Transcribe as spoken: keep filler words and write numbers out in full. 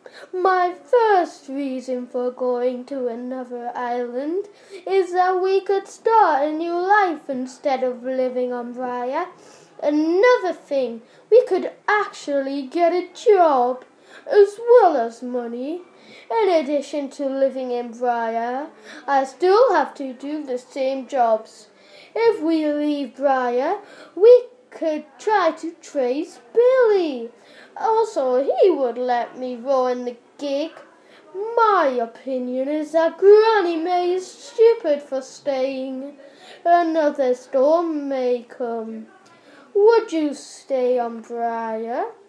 My first reason for going to another island is that we could start a new life instead of living on Briar. Another thing, we could actually get a job as well as money. In addition to living in Briar, I still have to do the same jobs. If we leave Briar, we could try to trace Billy. Also, he would let me ruin the gig. My opinion is that Granny May is stupid for staying. Another storm may come. Would you stay on Briar?